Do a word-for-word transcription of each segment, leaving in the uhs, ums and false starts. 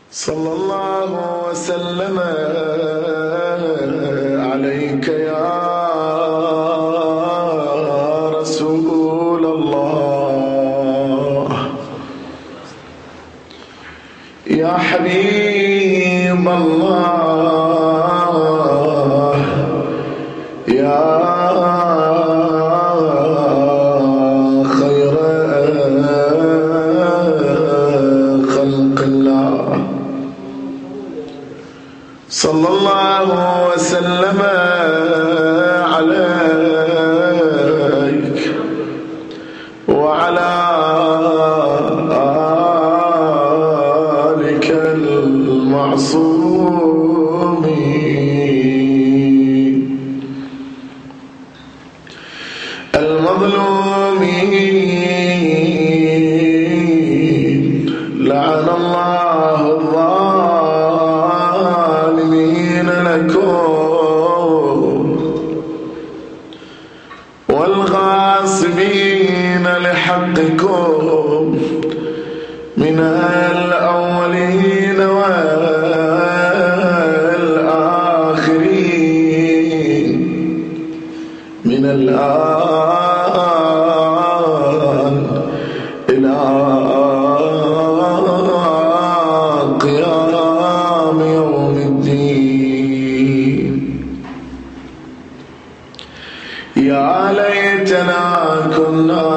صلى الله وسلم عليك يا رسول الله، يا حبيب الله، يا خير خلق الله. صلى الله وسلم عليك وعلى آلك المعصومين المظلومين، لعن الله الظالمين لكم والغاصبين لحقكم من الأولين والآخرين، من الآن إلى قيام يوم الدين. يا ليتنا كنا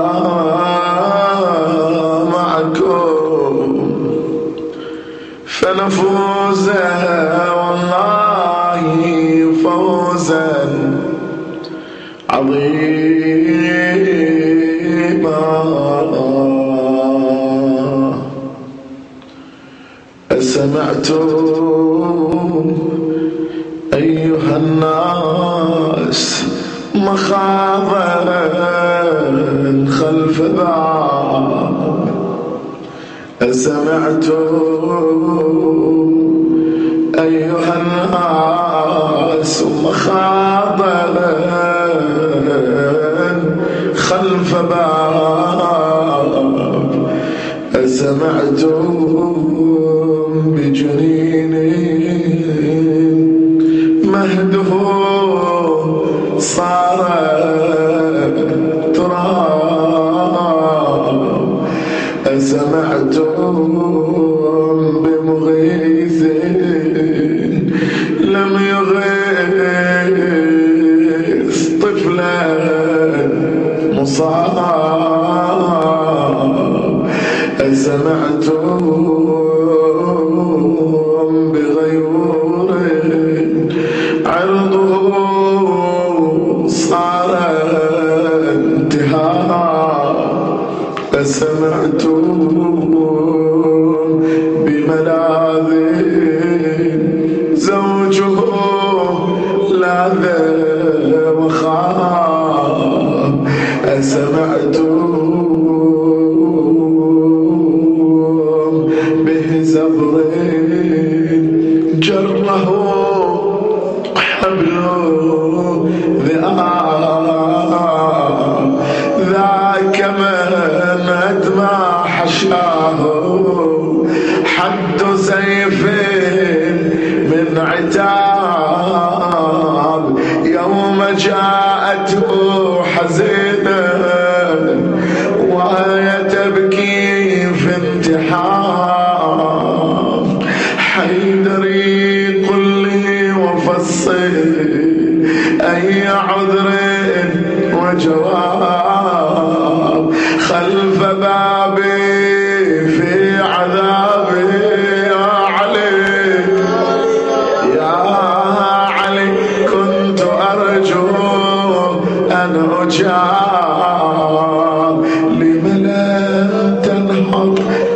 معكم فنفوز والله فوزا عظيما. أسمعتم أيها الناس مخاضا خلف باب؟ أسمعتم أيها الناس مخاضا خلف باب؟ أسمعتم بجنين مهده صار تراب؟ أسمعتم بمغيث لم يغيث طفلا مصاب؟ أسمعتم بغيور عرضه صار انتهاء؟ أسمعتم بملاذ زوجه لاذ وخاب؟ أسمعتم به زبر جره حبل ذئاب؟ ذاك من أدمى حشاه حد سيف من عتاب، يوم جاءته حزينة وهي تبكي في انتحار. حيدري قل لي وفصل أي عذر وجواب خلف بابي في عذابي. يا علي يا علي كنت أرجو أن أجاب، لم لا تنحر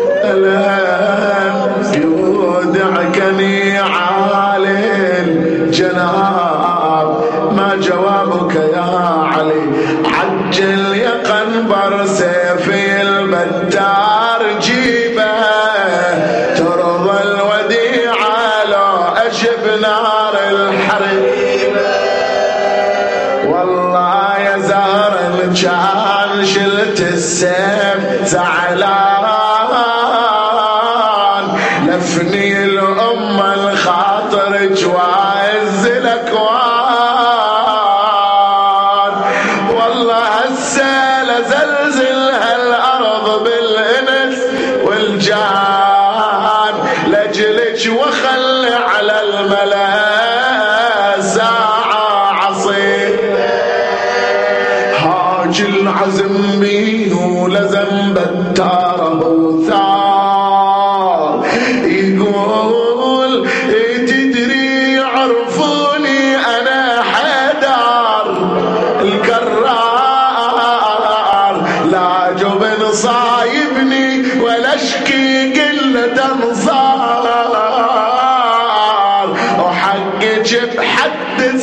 الآن يودعكني عالي الجناب؟ ما جوابك يا علي؟ عجل يا قنبر سيفي البتار جيبه، ترضى الوديعة لو أجب نار الحريبة. والله يا زهر كان شلت السيف زعلان لفني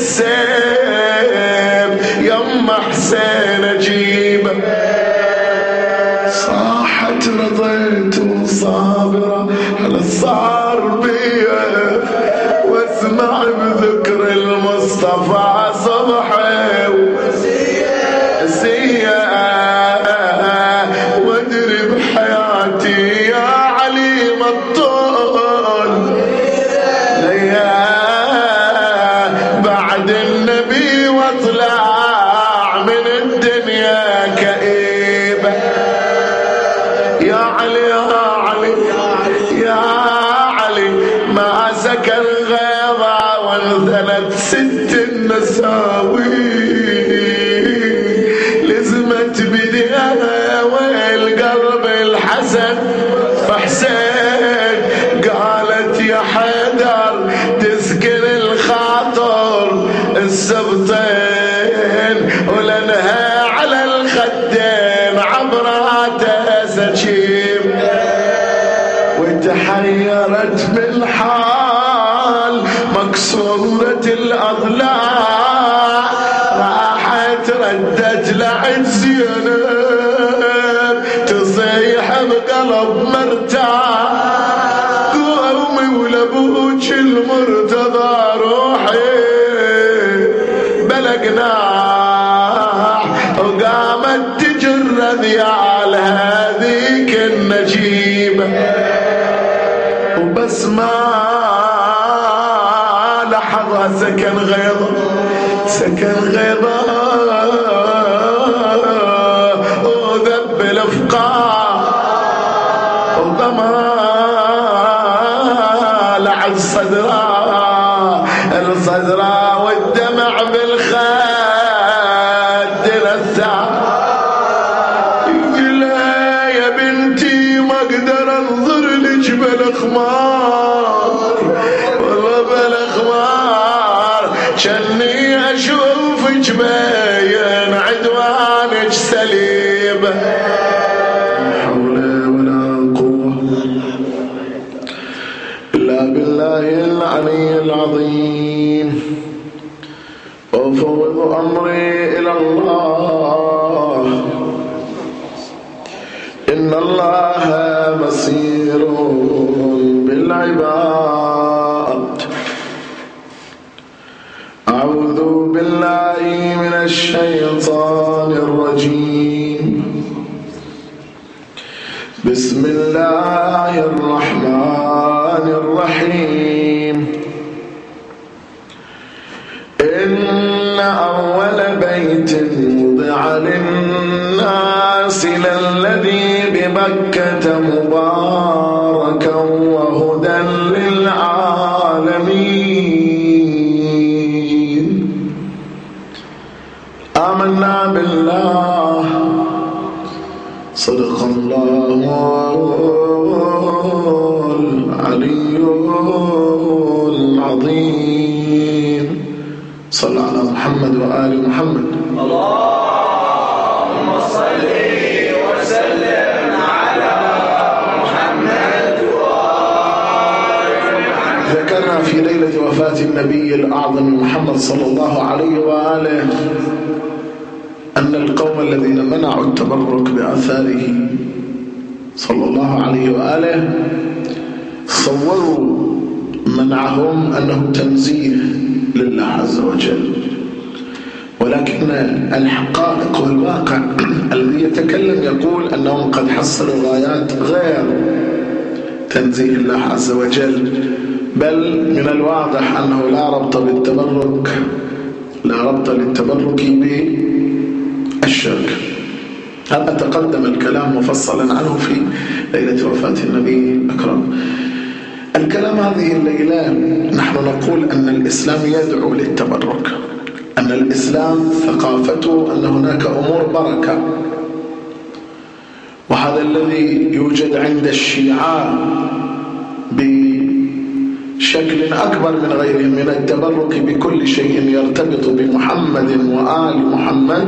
السيف يم حسين أجيبه. صاحت رضيت وصابرة على الصار بيه، واسمع بذكر المصطفى صبحي وسيا، وادري بحياتي يا عليم الطول ليا بعد النبي واطلع من الدنيا كئيبة. يا علي يا علي يا علي ما سكن غيظة وانثنت ست النساوي، لزمت بديها والقلب الحسن فحسين، قالت يا حيدر تسكن الخاطر السبطين ولنها على الخدين عبراته سجيب. وتحيرت بالحال مكسورة الأضلاع، راحت ردت لعد زينب تصيح بقلب مرتاح، قومي ولابوك المرتضى روحي بلقناح، وقامت تجر ذيال هذيك النجيبة. وبس ما لحظة سكن غيظة سكن غيظة وذب الافقار وضمها لعد صدرها الصدرها والدمع بالخد للثار. يقول يا بنتي ما اقدر انظر لك بالاخمار، والله بالاخمار شني اشوفك باين عدوانك سليب. لا حول ولا قوة الا بالله العلي العظيم. وافوض امري الى الله إن الله بصير بالعباد. أعوذ بالله من الشيطان الرجيم. بسم الله الرحمن الرحيم. إن أول بيت وضع للناس للذي بمكة مباركا وهدى للعالمين. آمنا بالله صدق الله العلي العظيم. صلى على محمد وآل محمد. اللهم صل وسلم على محمد وآل محمد. ذكرنا في ليلة وفاة النبي الأعظم محمد صلى الله عليه وآله أن القوم الذين منعوا التبرك بآثاره صلى الله عليه وآله صوروا منعهم أنه تنزيه لله عز وجل، ولكن الحقائق والواقع الذي يتكلم يقول أنهم قد حصلوا غايات غير تنزيه الله عز وجل، بل من الواضح أنه لا ربط بالتبرك لا ربط للتبرك بالشرك. هذا تقدم الكلام مفصلا عنه في ليلة وفاة النبي الأكرم. الكلام هذه الليلة نحن نقول أن الإسلام يدعو للتبرك، أن الإسلام ثقافته أن هناك أمور بركة، وهذا الذي يوجد عند الشيعة بشكل أكبر من غيرهم من التبرك بكل شيء يرتبط بمحمد وآل محمد.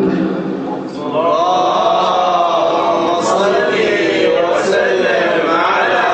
اللهم صل وسلم على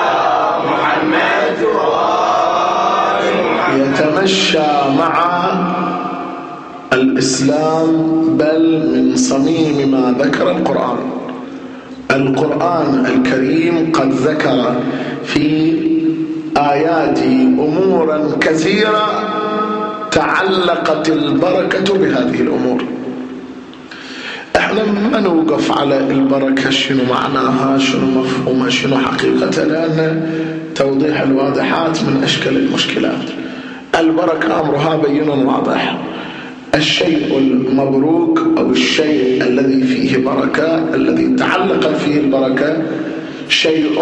محمد وآل محمد. يتمشى مع الإسلام بل من صميم ما ذكر القرآن. القرآن الكريم قد ذكر في آياته أمورا كثيرة تعلقت البركة بهذه الأمور. احنا ما نوقف على البركة شنو معناها، شنو مفهومها، شنو حقيقتها، لأن توضيح الواضحات من أشكال المشكلات. البركة أمرها بين واضح. الشيء المبروك أو الشيء الذي فيه بركة، الذي تعلقت فيه البركة، شيء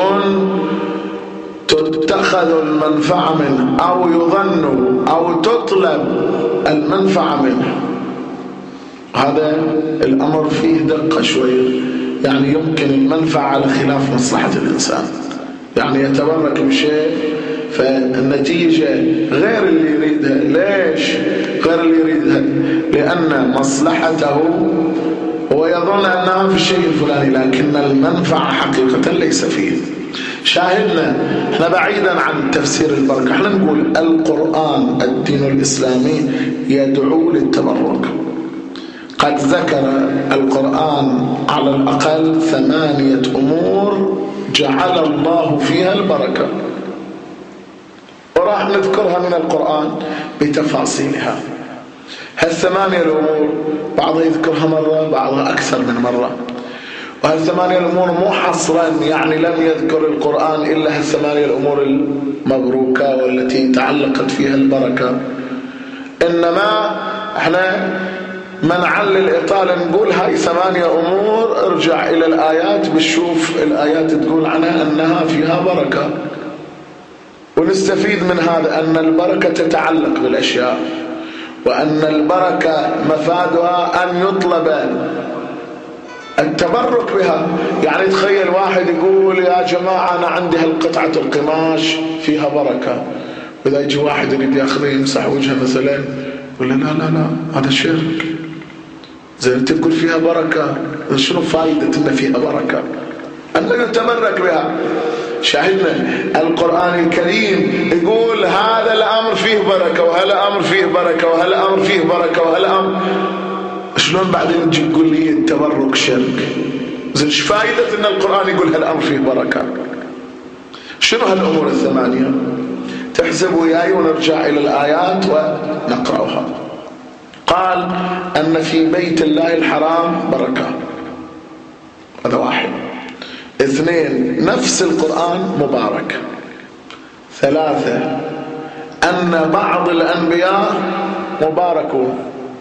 تتخذ المنفعة منه أو يظن أو تطلب المنفعة منه. هذا الأمر فيه دقة شوية، يعني يمكن المنفعة على خلاف مصلحة الإنسان، يعني يتبرك بشيء فالنتيجة غير اللي يريدها. ليش غير اللي يريدها؟ لأن مصلحته هو يظن أنها في الشيء الفلاني، لكن المنفعة حقيقة ليس فيه. شاهدنا احنا بعيدا عن تفسير البركة، احنا نقول القرآن الدين الإسلامي يدعو للتبرك. قد ذكر القرآن على الأقل ثمانية أمور جعل الله فيها البركة، وراح نذكرها من القرآن بتفاصيلها. هالثمانية الأمور بعضها يذكرها مرة، بعضها أكثر من مرة. وهالثمانية الأمور مو حصرا، يعني لم يذكر القرآن إلا هالثمانية الأمور المبروكة والتي تعلقت فيها البركة، إنما احنا منعا للإطالة نقول هاي ثمانية أمور ارجع إلى الآيات بتشوف الآيات تقول عنها أنها فيها بركة، ونستفيد من هذا أن البركة تتعلق بالأشياء، وأن البركة مفادها أن يطلب التبرك بها. يعني تخيل واحد يقول يا جماعة أنا عندي هالقطعة القماش فيها بركة، وإذا يجي واحد يريد ياخذه يمسح وجهه مثلا يقول لا لا لا هذا شرك. زي انت تقول فيها بركة، شنو فائدة ان فيها بركة؟ أن نتبرك بها. شاهدنا القرآن الكريم يقول هذا الأمر فيه بركة، وهذا أمر فيه بركة، وهذا أمر فيه بركة، وهذا أمر. شلون بعدين تجي تقول لي التبرك شرك؟ زين ايش فائدة ان القرآن يقول هالأمر فيه بركة؟ شنو هالأمور الثمانية؟ تحسب وياي ونرجع إلى الآيات ونقرأها. قال أن في بيت الله الحرام بركة، هذا واحد. اثنين نفس القرآن مبارك. ثلاثة أن بعض الأنبياء مباركون.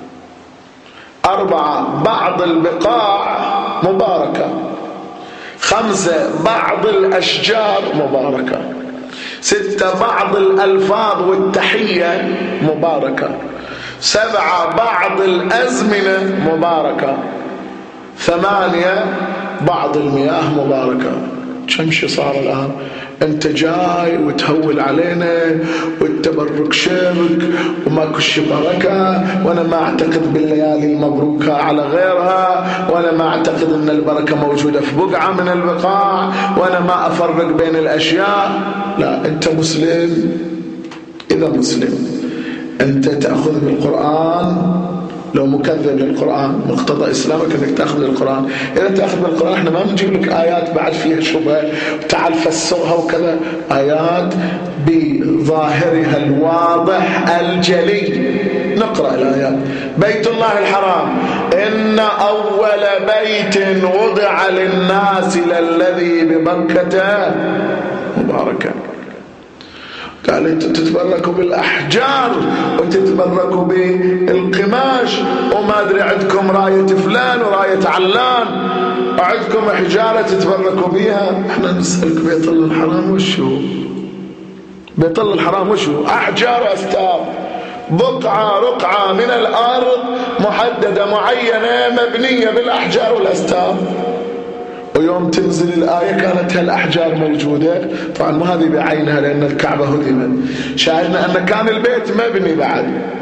أربعة بعض البقاع مباركة. خمسة بعض الأشجار مباركة. ستة بعض الألفاظ والتحية مباركة. سبعة بعض الأزمنة مباركة. ثمانية بعض المياه مباركة. كم شي صار الآن؟ أنت جاي وتهول علينا والتبرك شرك وماكو شي بركة، وأنا ما أعتقد بالليالي المبروكة على غيرها، وأنا ما أعتقد أن البركة موجودة في بقعة من البقاع، وأنا ما أفرق بين الأشياء. لا، أنت مسلم. إذا مسلم أنت تأخذ بالقرآن. لو مكذب للقرآن مقتضى إسلامك أنك تأخذ بالقرآن. إذا تأخذ بالقرآن احنا ما بنجيب لك آيات بعد فيها شبهة تعال فسرها وكذا، آيات بظاهرها الواضح الجلي. نقرأ الآيات. بيت الله الحرام إن أول بيت وضع للناس للذي بمكة مباركا. قال انتم تتبركوا بالاحجار وتتبركوا بالقماش، وما ادري عندكم رايه فلان ورايه علان، وعندكم حجاره تتبركوا بيها. احنا نسالك بيت الله الحرام وشو؟ بيت الله الحرام وشو؟ احجار واستار، بقعه رقعه من الارض محدده معينه مبنيه بالاحجار والاستار. ويوم تنزل الآية كانت هالأحجار موجودة، طبعا ما هذه بعينها لأن الكعبة هدمت. شاهدنا أن كان البيت مبني بعد،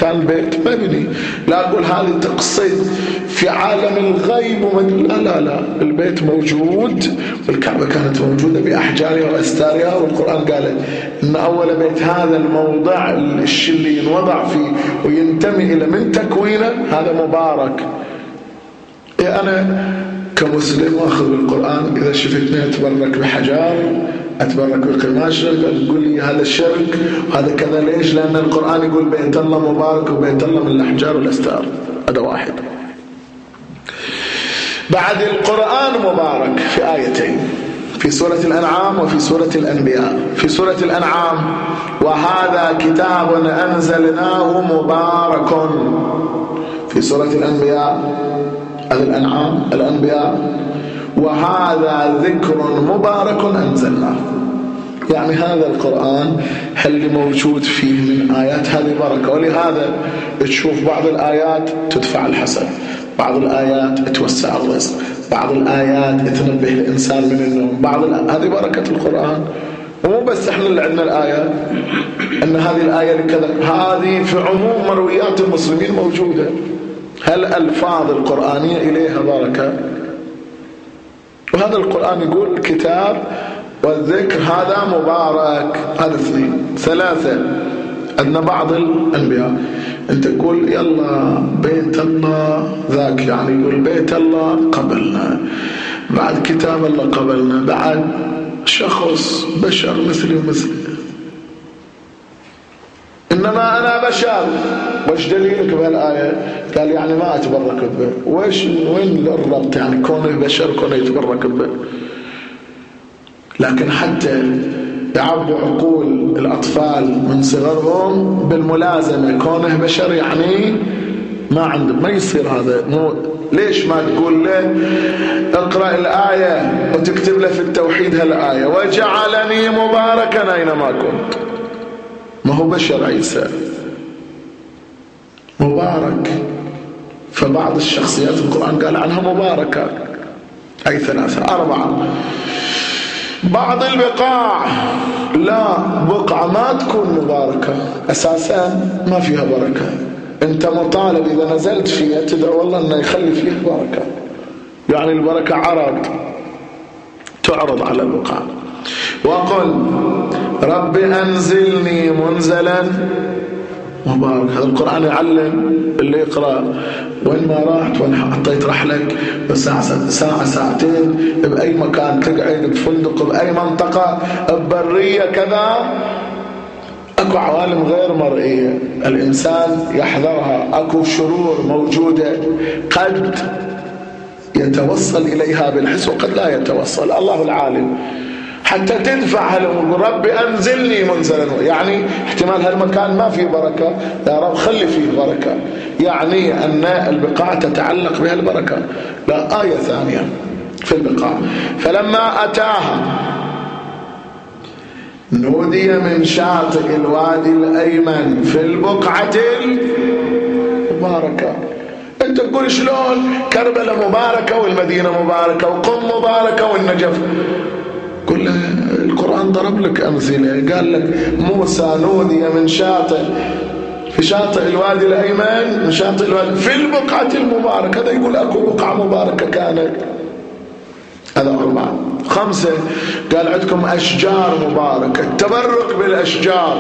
كان البيت مبني. لا أقول هذه تقصد في عالم الغيب ومد... لا لا لا، البيت موجود والكعبة كانت موجودة بأحجارها وأستارها، والقرآن قال إن أول بيت هذا الموضع الشيء اللي ينوضع فيه وينتمي إلى من تكوينه هذا مبارك. إيه أنا كمسلم واخذ بالقرآن إذا شفتني أتبرك بحجار أتبرك بقماش تقول لي هذا الشرك وهذا كذا. ليش؟ لأن القرآن يقول بيت الله مبارك وبيت الله من الأحجار والأستار. هذا واحد. بعد القرآن مبارك في آيتين، في سورة الأنعام وفي سورة الأنبياء. في سورة الأنعام وهذا كتاب أنزلناه مبارك. في سورة الأنبياء الأنعام الأنبياء وهذا ذكر مبارك أنزلناه. يعني هذا القرآن هل اللي موجود فيه من آيات هذه بركة. ولهذا تشوف بعض الآيات تدفع الحسد، بعض الآيات توسع الرزق، بعض الآيات تنبه الإنسان من النوم، بعض هذه بركة القرآن. ومو بس احنا اللي عندنا الآيات أن هذه الآية لكذا، هذه في عموم مرويات المسلمين موجودة. هل الألفاظ القرآنية إليها بركة؟ وهذا القرآن يقول الكتاب والذكر هذا مبارك. هذا اثنين. ثلاثة أن بعض الأنبياء أنت تقول يلا بيت الله ذاك، يعني يقول بيت الله قبلنا، بعد كتاب الله قبلنا، بعد شخص بشر مثلي ومثلي. إنما أنا بشر. وش دليلك بهالآية؟ قال يعني ما أتبرك به. وش وين الربط؟ يعني كونه بشر كونه يتبرك به. لكن حتى يعبوا عقول الأطفال من صغرهم بالملازمة، كونه بشر يعني ما عنده، ما يصير هذا. مو ليش ما تقول له اقرأ الآية وتكتب له في التوحيد هالآية وجعلني مباركا أينما كنت. ما هو بشر عيسى مبارك. فبعض الشخصيات القرآن قال عنها مباركة. أي ثلاثة. أربعة بعض البقاع لا، بقعة ما تكون مباركة أساسا ما فيها بركة. أنت مطالب إذا نزلت فيها تدعو الله أنه يخلي فيها بركة. يعني البركة عرض تعرض على البقاع. وقل رب أنزلني منزلا مبارك. هذا القرآن يعلم اللي يقرأ وين ما راحت وين حطيت رحلك بساعة ساعة ساعتين بأي مكان تقعد، بفندق، بأي منطقة، ببرية كذا، أكو عوالم غير مرئية الإنسان يحذرها. أكو شرور موجودة قد يتوصل إليها بالحس وقد لا يتوصل. الله العالم. حتى تدفع هالأمور. رب أنزلني منزلا، يعني احتمال هالمكان ما فيه بركة، يا رب خلي فيه بركة. يعني أن البقاع تتعلق بها البركة. لا، آية ثانية في البقاع فلما أتاها نودي من شاطئ الوادي الأيمن في البقعة المباركة. أنت تقول شلون كربلاء مباركة والمدينة مباركة وقم مباركة والنجف؟ كل القرآن ضرب لك أمثلة. قال لك موسى نودي من شاطئ في شاطئ الوادي الأيمن من شاطئ الوادي في البقعة المباركة. هذا يقول أكو بقعة مباركة كانت. هذا أربعة. خمسة قال عندكم أشجار مباركة، التبرك بالأشجار.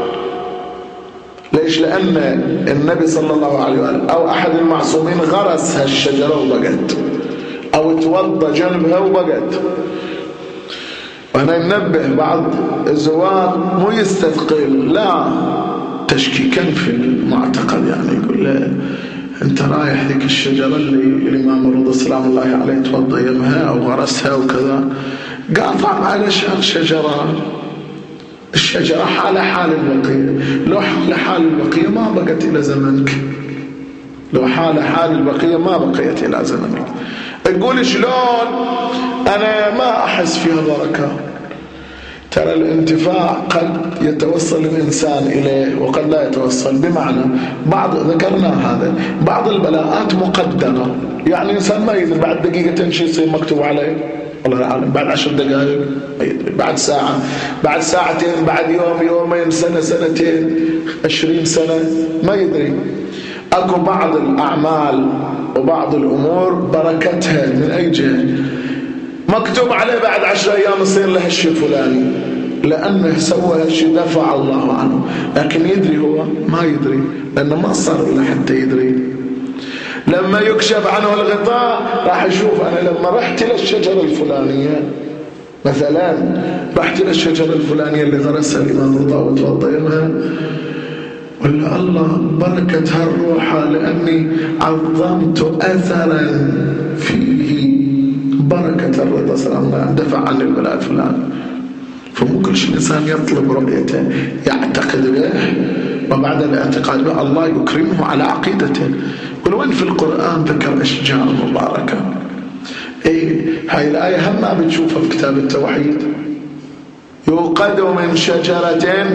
ليش؟ لأن النبي صلى الله عليه وآله أو أحد المعصومين غرس هالشجرة وبقت، أو توضى جنبها وبقت. وأنا ننبه بعض الزوار مو يستثقل، لا، تشكيكا في المعتقد. يعني يقول له أنت رايح ذيك الشجرة اللي الإمام الرضا سلام الله عليه توضى يمها أو غرسها وكذا، قاطع على شجرة. الشجرة حال حال البقية. لو حال حال البقية ما بقت إلى زمنك. لو حال حال البقية ما بقيت إلى زمنك. تقول شلون أنا ما أحس فيها بركة؟ ترى الانتفاع قد يتوصل الإنسان إليه وقد لا يتوصل. بمعنى بعض ذكرنا هذا بعض البلاءات مقدرة. يعني إنسان ما يدري بعد دقيقة شيء يصير مكتوب عليه. والله أعلم. بعد عشر دقائق ما يدري، بعد ساعة، بعد ساعتين، بعد يوم، يومين، سنة، سنتين، عشرين سنة، ما يدري. أكو بعض الأعمال وبعض الأمور بركتها من أي جهة مكتوب عليه بعد عشر أيام يصير له الشيء الفلاني، لأنه سوى هالشيء دفع الله عنه. لكن يدري هو؟ ما يدري، لأنه ما صار له حتى يدري. لما يكشف عنه الغطاء راح يشوف أنا لما رحت للشجرة الفلانية مثلا، رحت للشجرة الفلانية اللي غرسها الإمام رضا وتوضى يمها، ولا الله بركة هالروحة لأني عظمت أثرا فيه، بركة الرضا سلام دفع عن البلاء الفلاني. فمو كل شيء الإنسان يطلب رؤيته يعتقد به، وبعد الاعتقاد به الله يكرمه على عقيدته. ولوين في القرآن ذكر أشجار مباركة؟ إيه هاي الآية هم ما بتشوفها في كتاب التوحيد. يوقد من شجرة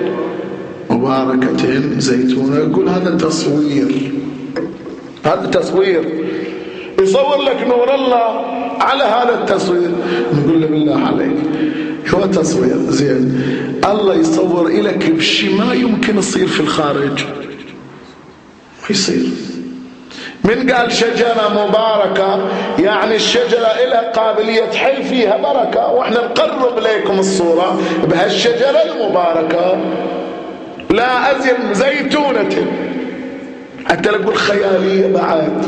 مباركة زيتونة. يقول هذا تصوير، هذا تصوير، يصور لك نور الله على هذا التصوير. نقول له بالله عليك هو تصوير زين، الله يصور لك بشيء ما يمكن يصير في الخارج، ما يصير. من قال شجرة مباركة يعني الشجرة إلها قابلية تحل فيها بركة، وإحنا نقرب لكم الصورة بهالشجرة المباركة لا أزل زيتونة، حتى نقول خيالية بعد.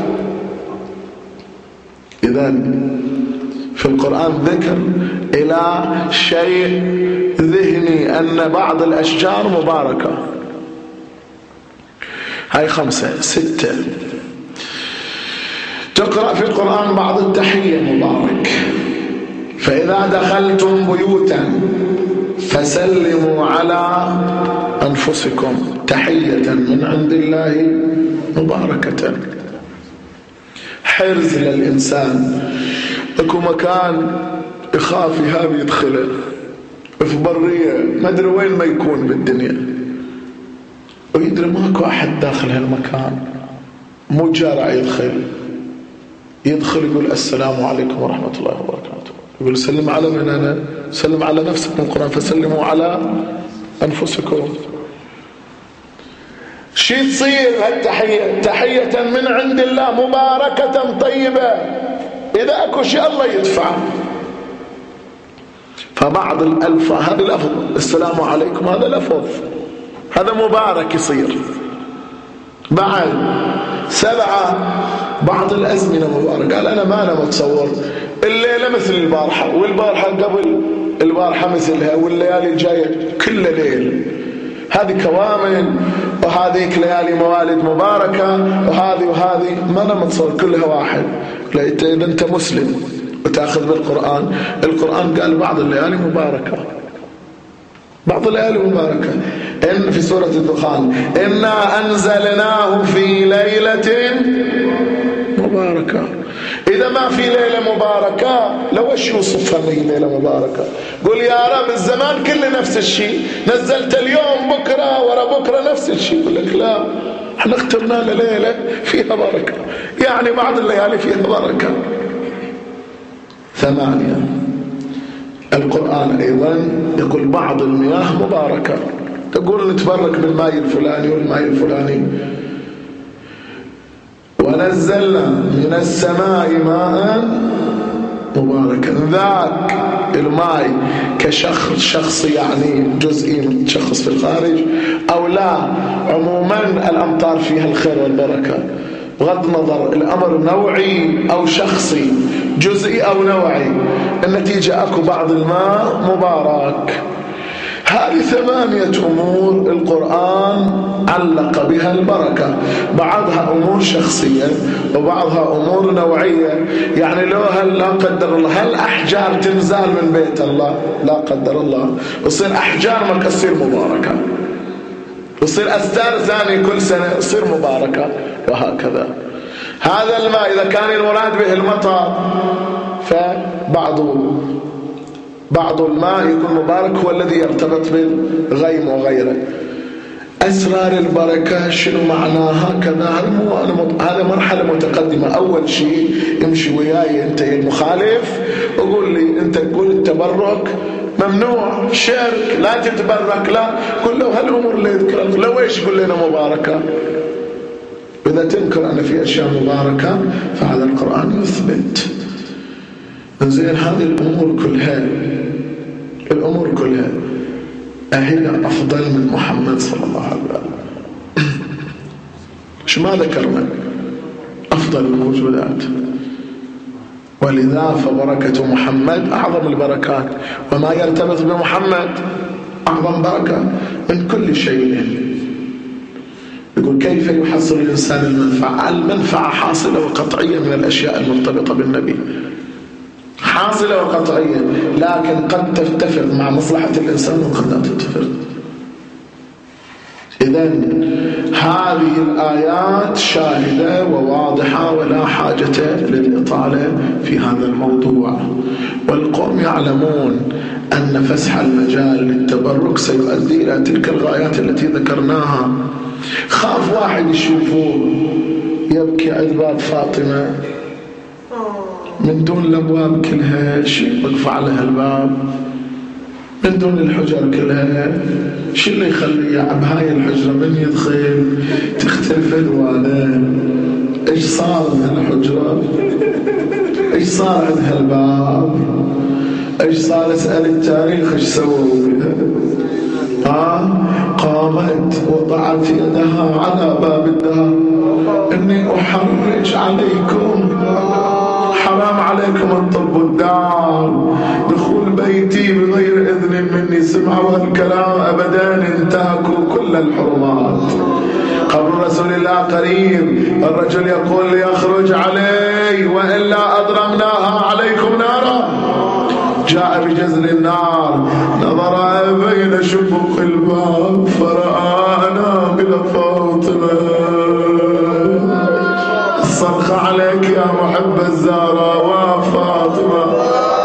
إذن في القرآن ذكر إلى شيء ذهني أن بعض الأشجار مباركة. هاي خمسة. ستة، تقرأ في القرآن بعض التحية مبارك. فإذا دخلتم بيوتا فسلموا على أنفسكم تحية من عند الله مباركة. حرز للإنسان، اكو مكان يخاف يهاب يدخله، في برية ما ادري وين ما يكون بالدنيا، ويدري ماكو احد داخل هالمكان، مو جارع يدخل يدخل يقول السلام عليكم ورحمة الله وبركاته، يقول سلم على من انا؟ سلم على نفسكم. القرآن فسلموا على انفسكم. شي تصير هالتحية؟ تحية من عند الله مباركة طيبة. إذا أكو شيء الله يدفع. فبعض الألفاظ، هذا لفظ السلام عليكم، هذا لفظ، هذا مبارك يصير. بعد سبعة، بعض الأزمنة مبارك. قال أنا ما أنا متصور الليلة مثل البارحة، والبارحة قبل البارحة مثلها، والليالي الجاية كل ليل. هذه كوامل، وهذه ليالي موالد مباركة، وهذه وهذه ما أنا متصور كلها واحد. لا، إذا أنت مسلم وتأخذ بالقرآن، القرآن قال بعض الليالي مباركة، بعض الليالي مباركة. إن في سورة الدخان إنا أنزلناه في ليلة مباركة. إذا ما في ليلة مباركة لو إيش يوصفها هي ليلة مباركة؟ قل يا رب الزمان كله نفس الشيء، نزلت اليوم بكرة ورا بكرة نفس الشيء. يقول لك لا، احنا اخترنا ليلة فيها بركة، يعني بعض الليالي فيها بركة. ثمانية، القرآن أيضا يقول بعض المياه مباركة. تقول نتبرك بالماء الفلاني والماء الفلاني. ونزلنا من السماء ماء مباركا. ذاك الماء كشخص شخصي يعني جزئي متشخص في الخارج، أو لا عموما الأمطار فيها الخير والبركة، بغض النظر الأمر نوعي أو شخصي، جزئي أو نوعي، النتيجة أكو بعض الماء مبارك. هذه ثمانية أمور القرآن علق بها البركة، بعضها أمور شخصية وبعضها أمور نوعية. يعني لو هل لا قدر الله هل أحجار تنزال من بيت الله لا قدر الله يصير أحجار ما تصير مباركة، يصير أستار ثاني كل سنة يصير مباركة، وهكذا. هذا الماء إذا كان المراد به المطر، فبعض بعض الماء يكون مبارك هو الذي يرتبط بالغيم وغيره. أسرار البركة شنو معناها كذا. هذا مرحلة متقدمة. أول شيء امشي وياي أنت يا المخالف وقول لي أنت تقول التبرك ممنوع شرك لا تتبرك لا قل له هالأمور اللي يذكرها لو إيش قل لنا مباركة. إذا تنكر أن في أشياء مباركة فهذا القرآن يثبت. زين هذه الأمور كلها الأمور كلها أهي أفضل من محمد صلى الله عليه وسلم. شو ما ذكرنا أفضل الموجودات، ولذا فبركة محمد أعظم البركات، وما يرتبط بمحمد أعظم بركة من كل شيء. يقول كيف يحصل الإنسان المنفعة؟ المنفعة حاصلة وقطعية من الأشياء المرتبطة بالنبي، حاصلة وقطعية، لكن قد تتفق مع مصلحة الإنسان وقد لا تتفق. إذن هذه الآيات شاهدة وواضحة ولا حاجة للإطالة في هذا الموضوع. والقوم يعلمون أن فسح المجال للتبرك سيؤدي إلى تلك الغايات التي ذكرناها. خاف واحد يشوفوه يبكي عند باب فاطمة من دون الأبواب كلها، شيء مقفع لها الباب من دون الحجر كلها، شو اللي يخليه بهاي الحجرة من يدخل تختلف ألوانه؟ إيش صار بهالحجرة؟ إيش صار عند هالباب؟ إيش صار؟ اسأل التاريخ إيش سووا بها. آه قامت وضعت يدها على باب الدار إني أحرج عليكم، حرام عليكم الطب الدار، دخول بيتي بغير إذن مني، سمعوا الكلام أبدا، انتهكوا كل الحرمات. قبر رسول الله قريب، الرجل يقول ليخرج علي وإلا أضرمناها عليكم نارا. جاء بجزل النار، نظر بين شبوك الباب فرأى أنامل فاطمة. الصرخ عليك يا محب الزهراء وفاطمة.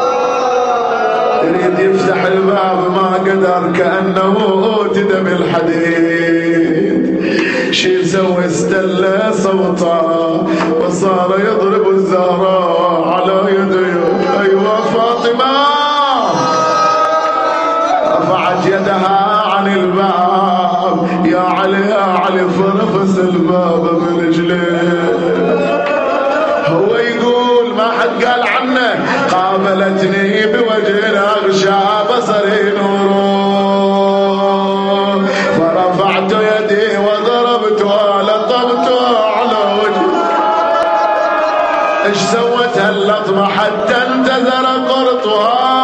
يريد يفتح الباب ما قدر، كأنه أوتد بالحديد. شي سوى استلى صوته وصار يضرب الزهراء على يديه. أيوة فاطمة رفعت يدها عن الباب، يا علي يا علي، فرفس الباب برجليه. هو يقول ما حد قال عنه، قابلتني بوجه أغشى بصري نور، فرفعت يدي وضربتها لطمتها على وجهي. ايش سوت هاللطمة حتى انتظر قرطها؟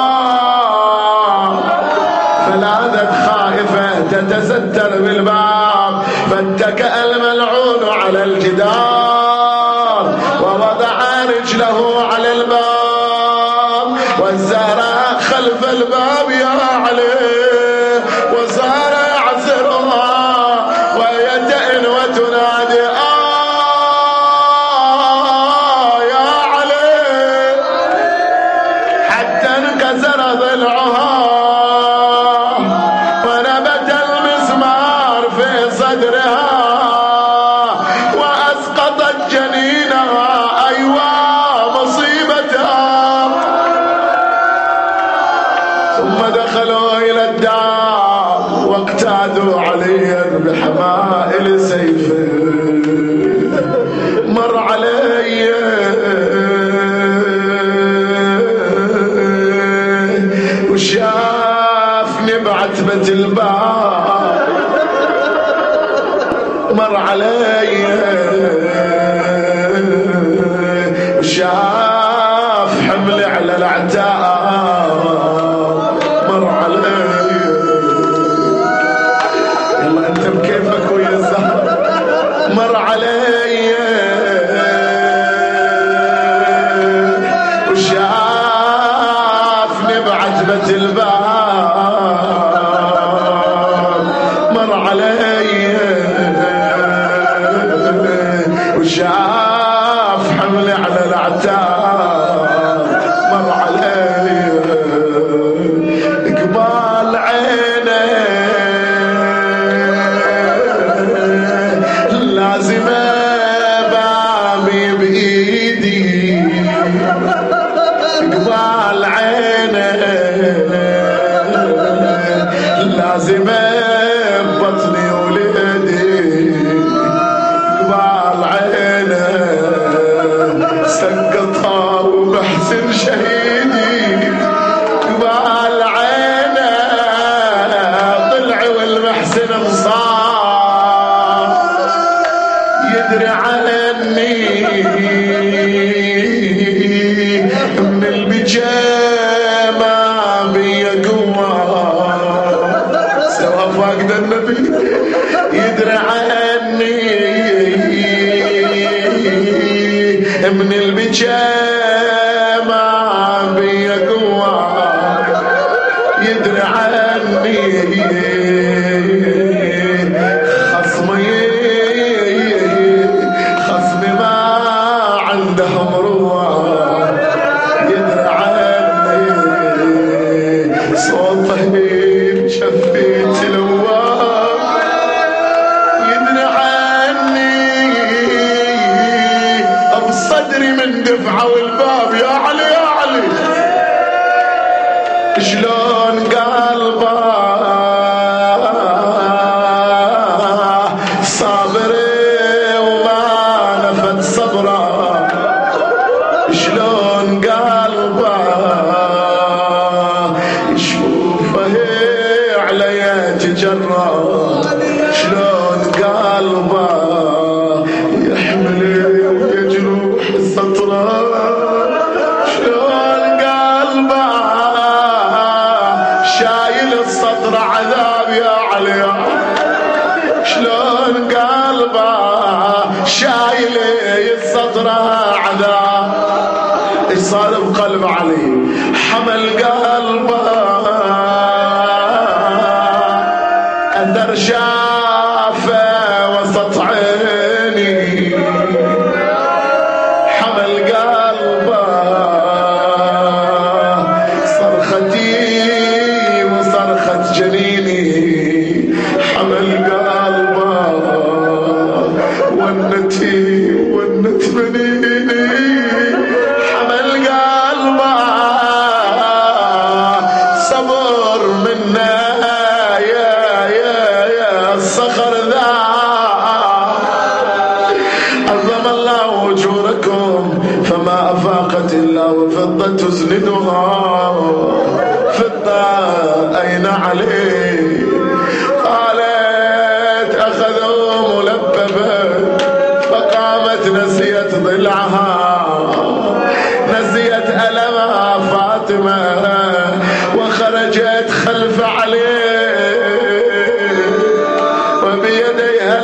فلاذت خائفة تتستر بالباب، فاتكأ الملعون على الجدار ووضع رجله على الباب، والزهراء خلف الباب يا عليه، وصار يعسرها ويتئن وتنادي آه يا عليه، حتى انكسر ضلعها ونبت المسمار في صدرها وأسقطت جنينها. أيوة مصيبتها. ثم دخلوا إلى الدار واقتادوا عليا بحمائل سيفه. مر علي وشافني بعتبة الباب، مر علي وشاف حملي على العتاب، مر علي. يلا انت بكيفك ويا الزهر. مر علي وشافني بعتبة الباب، مر علي وشاف حملي على العتاب، مر علي. بطني وليدي قبال عينه سقطها ومحسن شهيدي قبال عينه طلع والمحسن انصار يدري عني من البجاه ما بي قوة سوى فاقد النبي يدري عني من البجاه ما بي قوة يدري عني خصمي خصمي ما عندهم روح يدري عني صوته شفيت لواه يدري عني بصدري من دفعه والباب يا علي يا علي شلون قلبه صابر وما نفد صبره شلون قلبه يشوفه عليا تجرى شلون قلبه يحمل ويجروح سطره شلون قلبه شايل السطر عذاب يا علي شلون قلبه شايل السطر عذاب ايش صار بقلب علي حمل قلبه اثر شافه وسط عيني حمل قلبه صرختي وصرخة جنيني حمل قلبه ونتي ونت منيني حمل قلبه صبر منا يا يا يا الصخر ذا عظم الله وجوركم فما أفاقت إلا وفضة تزندها فضة أين عليه قالت أخذوا ملببة فقامت نسيت ضلعها نسيت ألمها فاطمة وخرجت خلف عليه وبيديها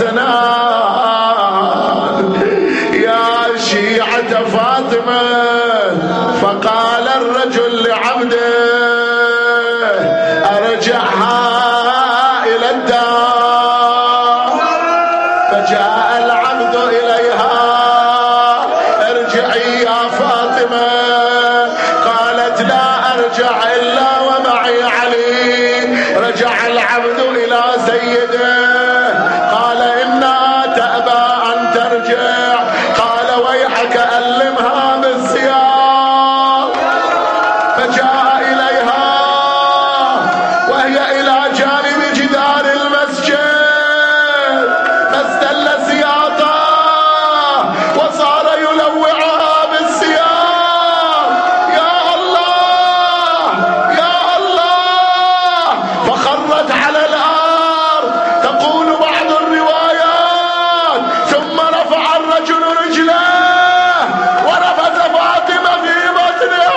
الحسنات يا شيعة فاطمة فقال الرجل لعبده أرجعها إلى الدار فجاء العبد إليها ارجعي يا فاطمة قالت لا أرجع إلا ومعي علي رجع العبد إلى سيده قال إنها تأبى أن ترجع قال ويحك ألمها بالسياق فجاء إليها وهي إلى جانب جدار المسجد فاستل سياطه وصار يلوعها بالسياق يا الله يا الله فخرت على الأرض تقول بعض الروايات ثم رفع الرجل رجله ورفث فاطمة في بطنها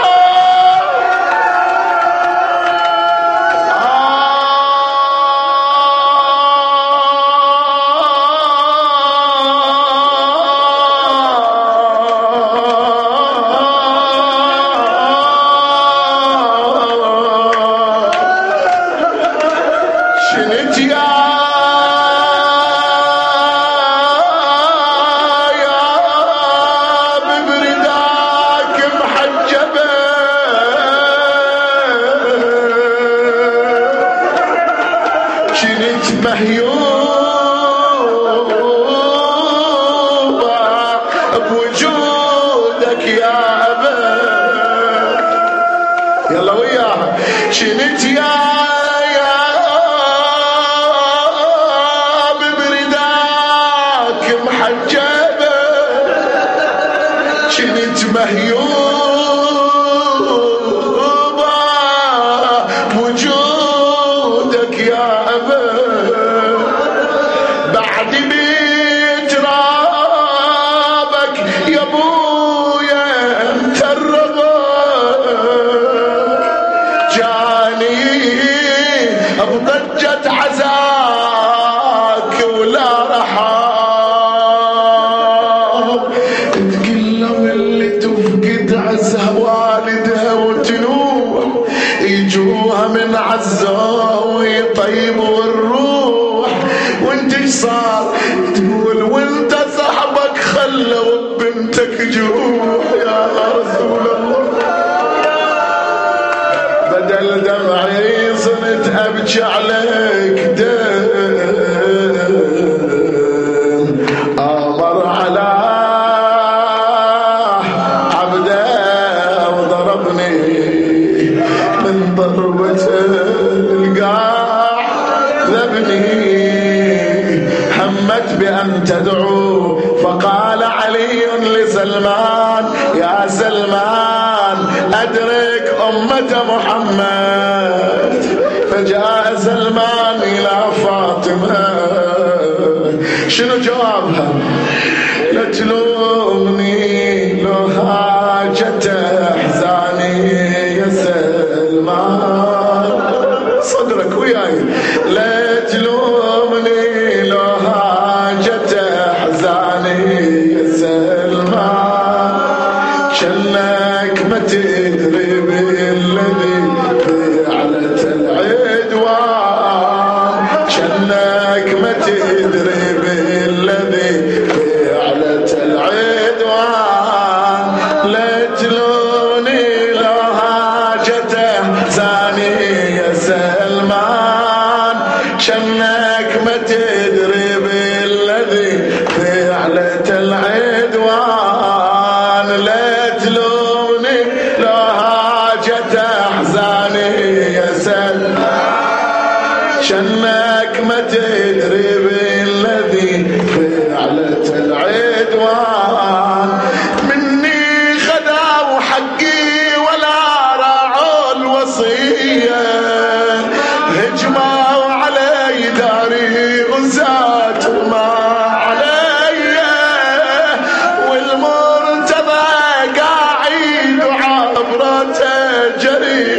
شنت يا يا ببرداك محجبة شنت مهيوبة بوجودك يا أبا يلا وياها شنت يا يا مهيوبة وجودك يا أبا بعد بيت رابك يا ابويا تربى جاني بضجة عزاك ولا رحاب تقله اللي تفقد عزها والدها وتنوح يجوها من عزة ويطيبوا الروح وانت ايش صار تقول وانت صاحبك خلوا بنتك جروح يا رسول الله بدل دمعي صرت ابكي عليك دم امر على عبده وضربني من ضربة القاع ذبني همت بأن تدعو فقال علي لسلمان يا سلمان أدرك أمة محمد فجاء سلمان إلى فاطمة شنو جوابها لا تلومني لو حاجة احزاني يا سلمان صدرك وياي لا تلومني لو حاجة احزاني يا سلمان شنك ما تدري بالذي فعلت العدوان شنك ما تدري بالذي فعلت العدوان لا تلوني لو حاجة احزاني يا سلمان شنك ما تدري بالذي فعلت العدوان لا تلوني لو حاجة احزاني يا سلمان شنك ما تدري بالذي فعلت العدوان مني خدعوا حقي ولا راعوا الوصية هجموا علي داري وزاتوا ما علي والمرتضى قاعد وعبرته جري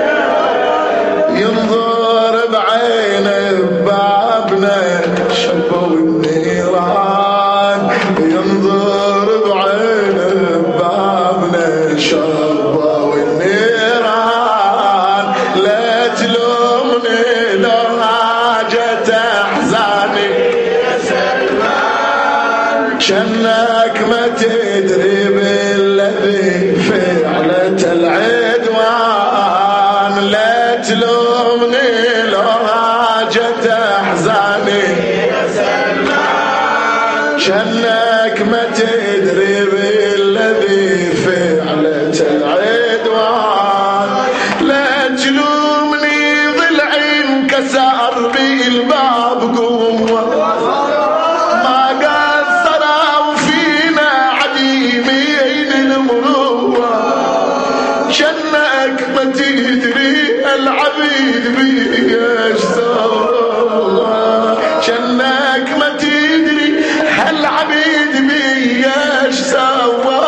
ينظر بعينه بابنا شبوا النيران ينظر بعينه بابنا شبوا النيران لا تلومني لو حاجة احزاني يا سلمان شنك ما تدري بالذي فعلت العدوان لا تلومني لو حاجة احزاني يا سلمان شنك ما تدري بالذي فعلت العدوان لا تلومني ضلعي انكسر بالباب قوة ما قصروا فينا عديمين المروة شنك ما تدري العبيد بيش سوى شنك ما تدري هالعبيد بيش سوى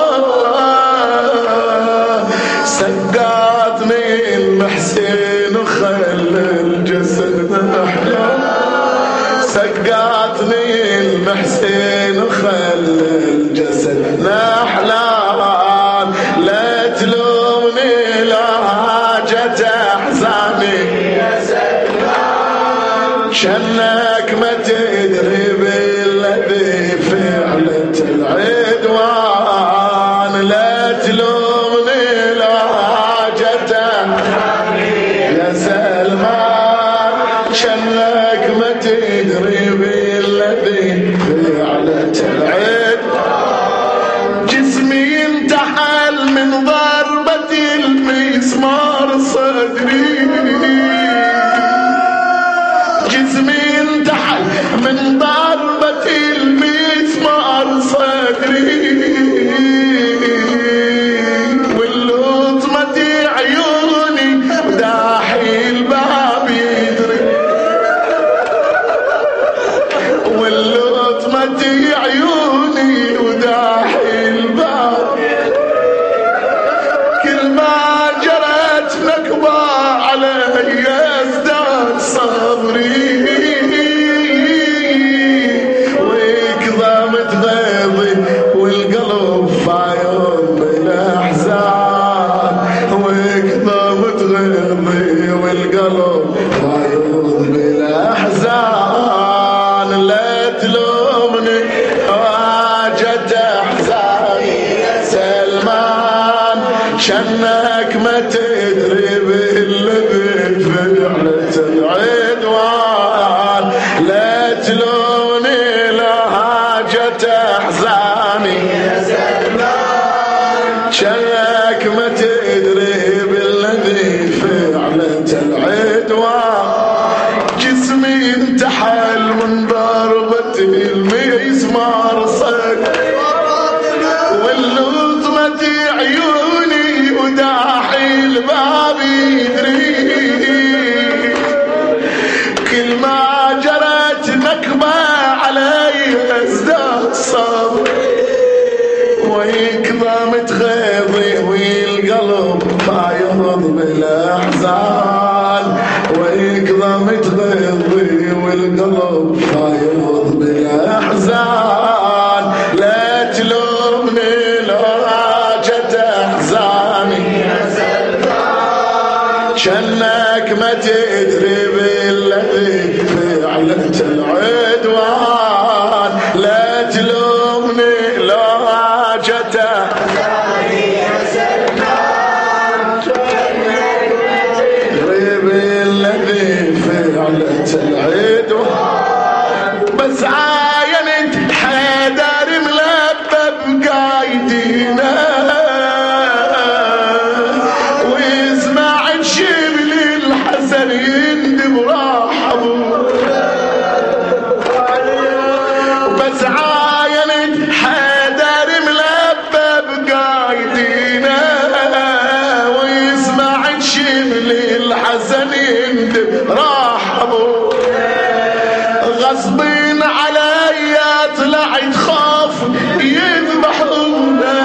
سقطني المحسن وخلى الجسد محلى سقطني المحسن وخلى الجسد نحلان لا تلومني لا حاجة احزاني يا سلمان شنك ما تدري بالذي فعلت العدوان لا تلومني لا حاجة احزاني يا سلمان شنك ما تدري بالذي فعلت العدوان جسمي انتحل من ضربة المسمار صدري جسمي انتحل من ضربة المسمار صدري ما تدري بالذي فعلة العدوان لا تلوني لهاجة أحزاني شلك ما تدري بالذي فعلة العدوان جسمي انتحل من ضربة المسمار صد واللطمة عيوني وداحي الباب يدري كل ما جرت نكبة علي ازداد صبر ويكظى متغيظي والقلب فايض بالاحزان ويكظى متغيظي والقلب فايض بالاحزان لا تلومني لو جت احزاني شنك ما تدري بالذي فعلة العدوان لا تلومني لو جت احزاني بالذي فعلة العدوان بس عاينت حيدر ملبب قايدينا ويسمع الشبل الحسن يندب راحبه بس عاينت حيدر ملبب قايدينا ويسمع الشبل الحسن يندب راحبه غصبين علي طلعت خاف يذبحونا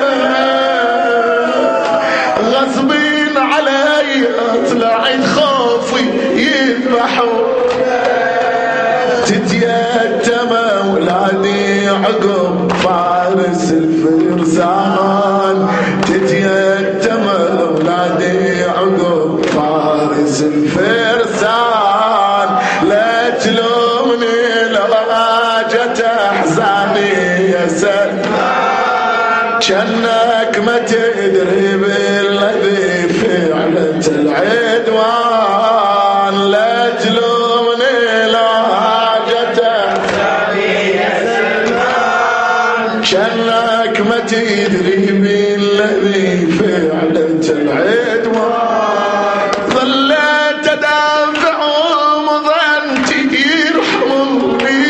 غصبين علي طلعت خاف يذبحونا تتيتم ولادي عقب فارس الفرسان تتيتم ولادي عقب فارس الفرسان لا تلومني لو جت احزاني يا سلمان جنك ما تدري بالذي فعلة العدوان لا تلومني لو جت احزاني يا سلمان جنك ما تدري بالذي فعلة العدوان ظلت ادافعهم ظنتي يرحموني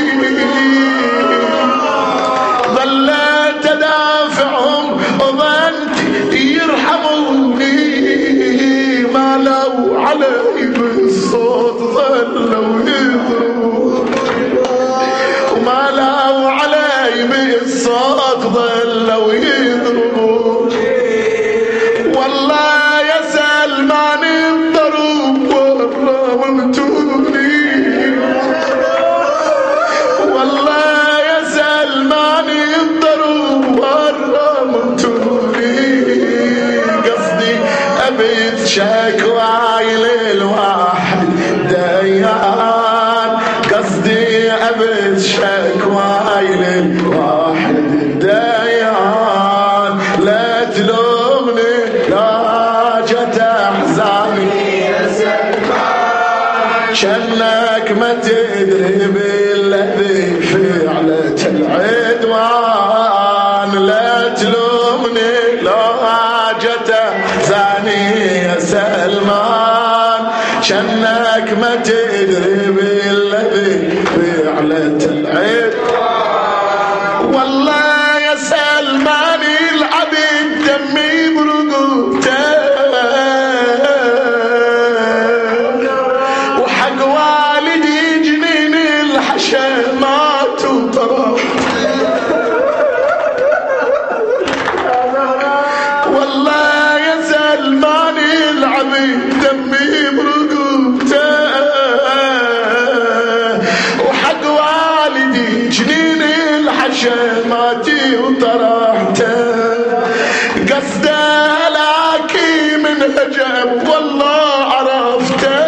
ظلت ادافعهم ظنتي يرحموني ما لو علي بالصوت ظلوا يضربون وما لو علي بالصوت ظلوا يضربون والله يا سلمان الضروب ورمتوني والله يا سلمان الضروب ورمتوني قصدي ابيت شكواي للواحد ديان قصدي ابيت شكواي للواحد ديان لا تلومني لا جت احزاني يا سلمان شنك ما تدري بالذي فعلة العدوان لا تلومني لا جت احزاني يا سلمان شنك ما تدري بالذي فعلة العدوان والله يا سلمان العبد دمي برقبته وحق والدي جنين الحشمات وطرح والله يا سلمان العبد دمي برقبته وحق والدي جنين الحشماتي وطرحته قصده هلاكي من هجم والله عرفته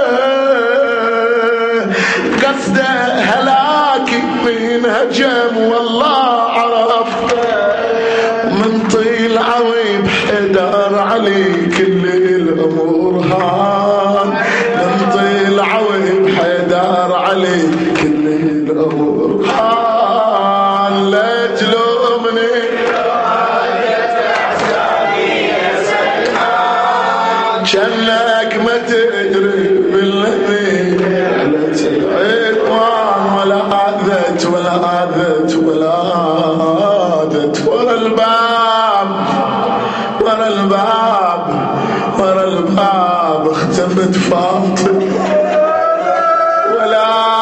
قصده هلاكي من هجم والله عرفته من طيل عويب حدار علي كل علي كل الأمور حال لا تلومني جنك ما تدري بالذي علت العطوان ولا عادت ولا عادت ولا عادت ورا الباب ورا الباب ورا الباب اختفت فاطمة ولا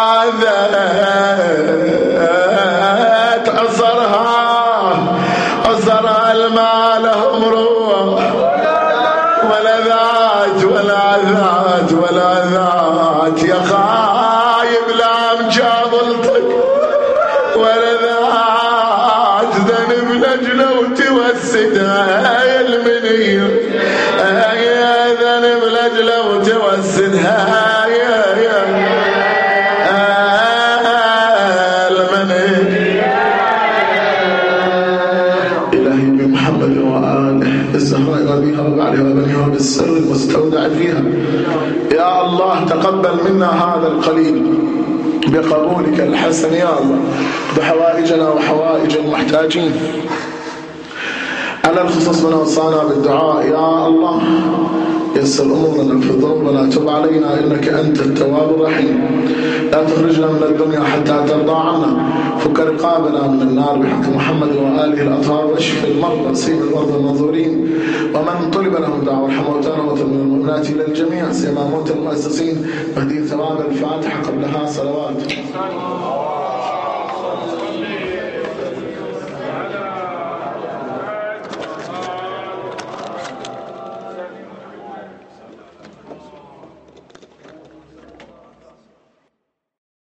عادت أصرها أصرها المال هم روح ولا ذات ولا ذات ولا ذات يا خايب لا مجابلتك ولا ذات ذنب لجلة وتوسدها يا المنية يا ذنب لجلة وتوسدها يا يا المنية. إلهي بمحمد وآله الزهراء وأبيها وبعلها وبنيها بالسر المستودع فيها يا الله تقبل منا هذا القليل بقبولك الحسن يا الله بحوائجنا وحوائج المحتاجين على الخصوص من أوصانا بالدعاء يا الله يسر أمورنا في الذنوب ولا تب علينا إنك أنت التواب الرحيم لا تخرجنا من الدنيا حتى ترضى عنا فك رقابنا من النار بحق محمد وآله الأطهار واشف المرضى سيب المرضى المنظورين ومن طلب لهم دعوة ارحم موتانا ومن المؤمنات إلى الجميع سيما موتى المؤسسين واهدي ثواب الفاتحة قبلها صلوات